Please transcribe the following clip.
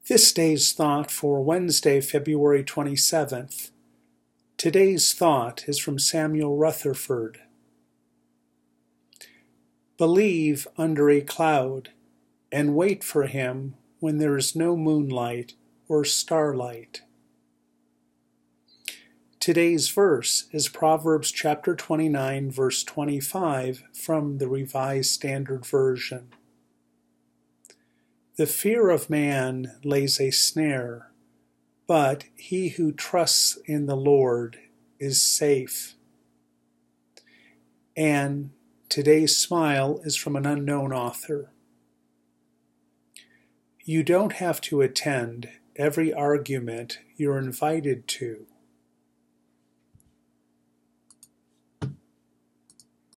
This day's thought for Wednesday, February 27th. Today's thought is from Samuel Rutherford. Believe under a cloud, and wait for him when there is no moonlight or starlight. Today's verse is Proverbs chapter 29, verse 25 from the Revised Standard Version. The fear of man lays a snare, but he who trusts in the Lord is safe. And today's smile is from an unknown author. You don't have to attend every argument you're invited to.